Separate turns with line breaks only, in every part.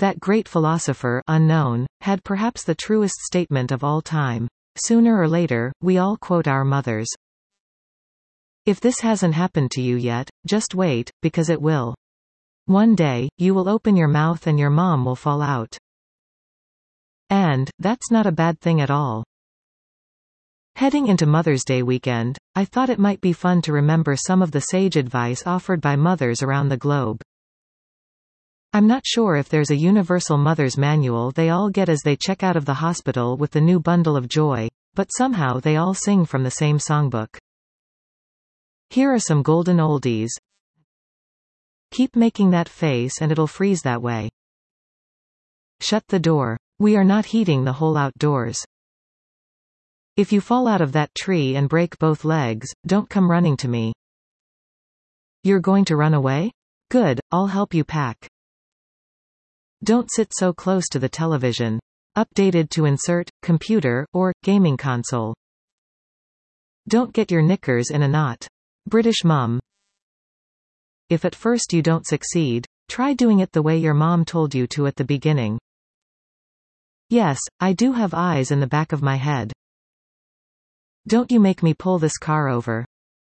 That great philosopher, unknown, had perhaps the truest statement of all time. Sooner or later, we all quote our mothers. If this hasn't happened to you yet, just wait, because it will. One day, you will open your mouth and your mom will fall out. And that's not a bad thing at all. Heading into Mother's Day weekend, I thought it might be fun to remember some of the sage advice offered by mothers around the globe. I'm not sure if there's a universal mother's manual they all get as they check out of the hospital with the new bundle of joy, but somehow they all sing from the same songbook. Here are some golden oldies. Keep making that face and it'll freeze that way. Shut the door. We are not heating the whole outdoors. If you fall out of that tree and break both legs, don't come running to me. You're going to run away? Good, I'll help you pack. Don't sit so close to the television. Updated to insert, computer, or, gaming console. Don't get your knickers in a knot. British mum. If at first you don't succeed, try doing it the way your mom told you to at the beginning. Yes, I do have eyes in the back of my head. Don't you make me pull this car over.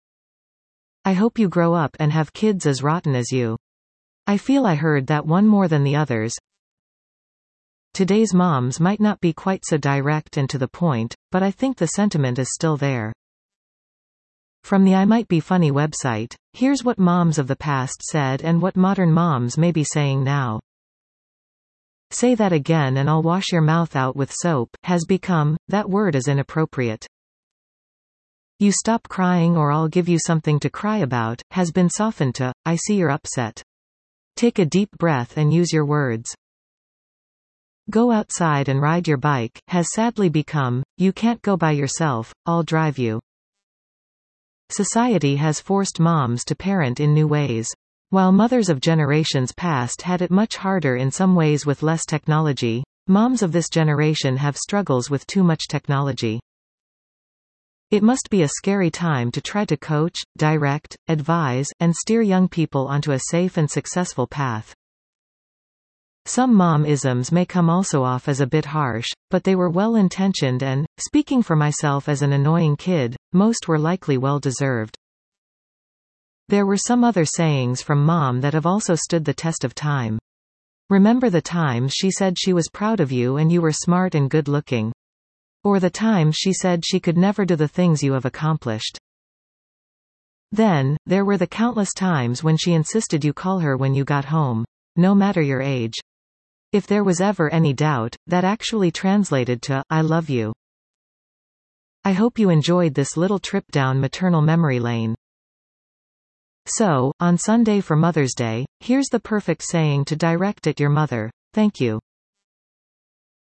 I hope you grow up and have kids as rotten as you. I feel I heard that one more than the others. Today's moms might not be quite so direct and to the point, but I think the sentiment is still there. From the I Might Be Funny website, here's what moms of the past said and what modern moms may be saying now. Say that again and I'll wash your mouth out with soap, has become, that word is inappropriate. You stop crying or I'll give you something to cry about, has been softened to, I see you're upset. Take a deep breath and use your words. Go outside and ride your bike, has sadly become, you can't go by yourself, I'll drive you. Society has forced moms to parent in new ways. While mothers of generations past had it much harder in some ways with less technology, moms of this generation have struggles with too much technology. It must be a scary time to try to coach, direct, advise, and steer young people onto a safe and successful path. Some mom-isms may come also off as a bit harsh, but they were well-intentioned and, speaking for myself as an annoying kid, most were likely well-deserved. There were some other sayings from Mom that have also stood the test of time. Remember the times she said she was proud of you and you were smart and good-looking. Or the time she said she could never do the things you have accomplished. Then, there were the countless times when she insisted you call her when you got home, no matter your age. If there was ever any doubt, that actually translated to, I love you. I hope you enjoyed this little trip down maternal memory lane. So, on Sunday for Mother's Day, here's the perfect saying to direct at your mother. Thank you.